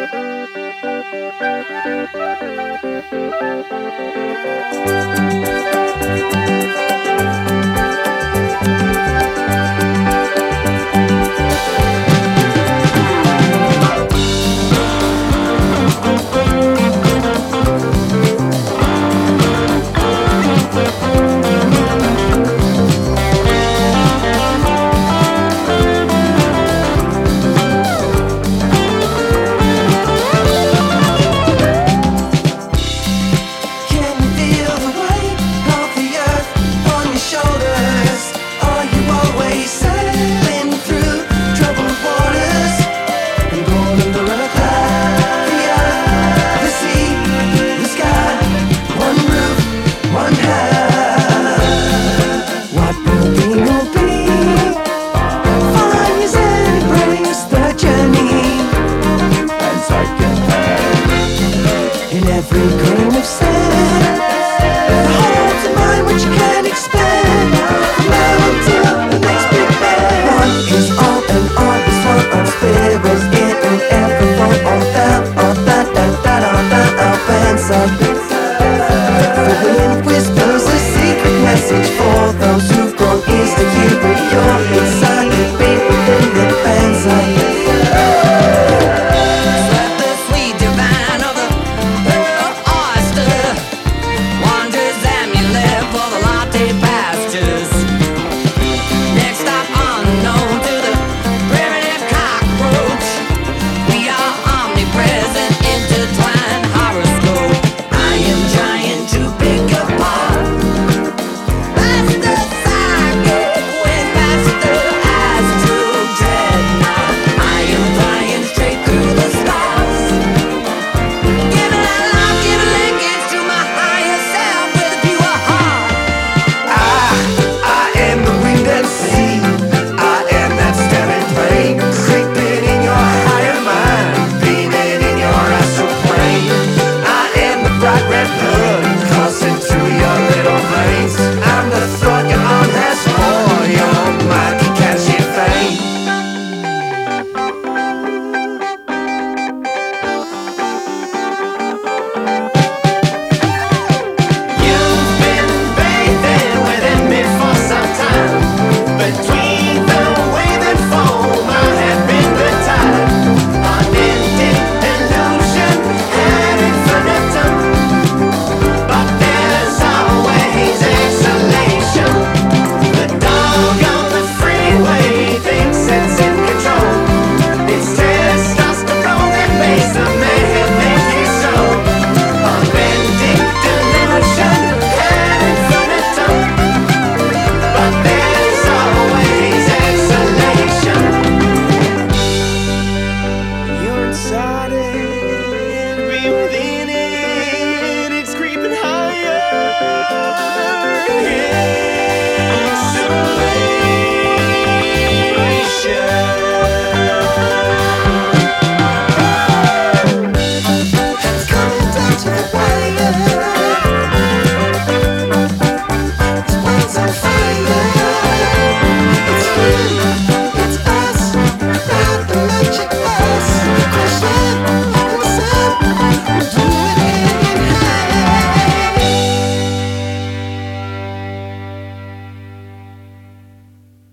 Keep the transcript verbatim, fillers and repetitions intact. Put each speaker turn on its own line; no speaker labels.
In every grain of sand, the holes in mind which you can't expand. From now until the next big bang. One is all and all is one on sparrows in and every one on that, on that, that, that, on that, our fans are. The wind whispers a secret message for